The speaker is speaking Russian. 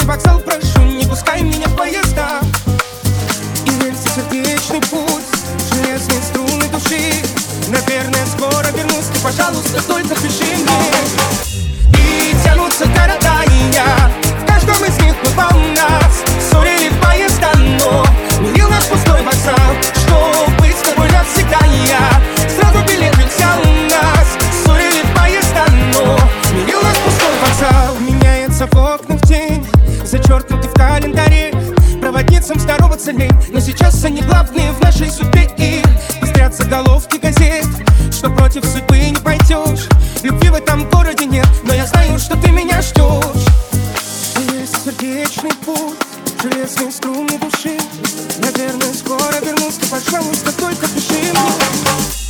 каждый вокзал прошу, не пускай меня в поезда. И рельсы сердечный путь, железные струны души. Наверное, скоро вернусь, ты, пожалуйста, только пиши мне. И тянутся города, и я в каждом из них бывал нас. Ссорили поезда, но мирил нас пустой вокзал. Чтоб быть с тобой навсегда, и я сразу билет взял нас. Ссорили поезда, но мирил нас пустой вокзал. Меняется в окнах тень, зачеркнутый в календаре. Проводницам здороваться лень, но сейчас они главные в нашей судьбе. И пестрят заголовки газет, что против судьбы не пойдешь. Любви в этом городе нет, но я знаю, что ты меня ждешь. Есть сердечный путь, железные струны души. Наверное, скоро вернусь, ты, пожалуйста, только пиши мне.